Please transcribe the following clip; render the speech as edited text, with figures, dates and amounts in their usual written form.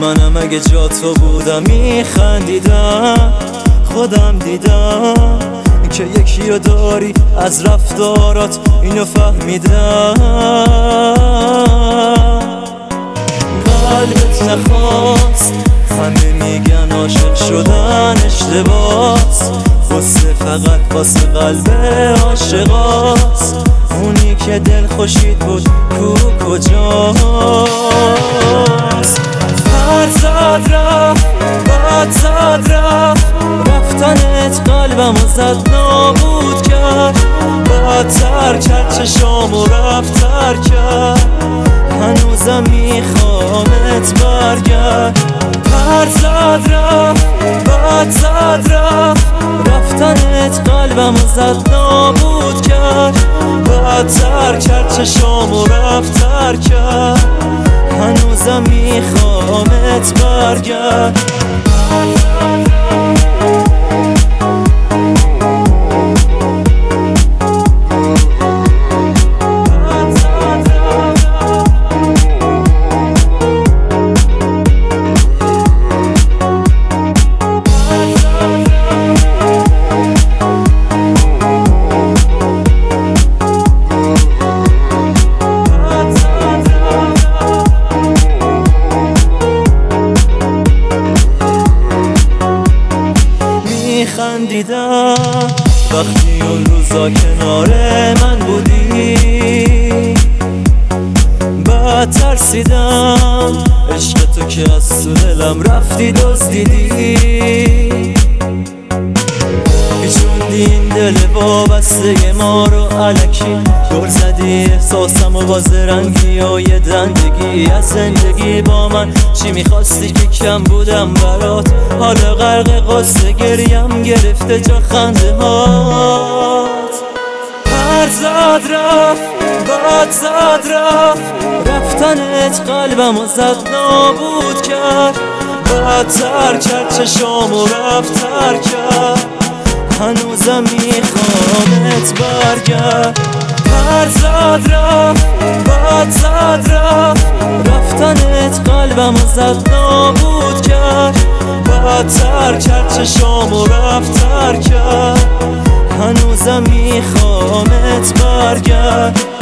منم اگه جا تو بودم میخندیدم. خودم دیدم که یکی رو داری از رفتارات، اینو فهمیدم. قلبت نخواست، همه میگن عاشق شدن اشتباس، قصه فقط واسه قلب عاشقاست. اونی که دل خوشید بود کجاست؟ هر زد رفت بعد زد رفت، رفتنت قلبم زد نابود کرد. بدتر کرد چشامو رفتر کرد، هنوزم میخوامت برگرد. هر زد رفت بعد زد رفت، رفتنت قلبم زد نابود کرد. بدتر کرد چشامو رفتر کرد، هنوزم میخوامت برگرد. خندیدم وقتی اون روزا کنار من بودی. بعد ترسیدم عشق تو که از تو دلم رفتی دزدیدی. پیچوندی این دل وابسته ما رو الکی، دور زدی احساسم و با زرنگی و یه دندگی از زندگی. با من چی میخواستی که کم بودم برات؟ حالا غرق قصه گریم گرفته جا خنده هات. هر زد رفت بعد زد رفت، رفتنت قلبم زد نابود کرد. بدتر کرد چشامو رفتر کرد، هنوزم میخوامت برگرد. هر زد رفت بعد زد رفت، رفتنت قلبم زد نابود کرد. بدتر کرد چشامو رفتر کرد، هنوزم میخوامت برگرد.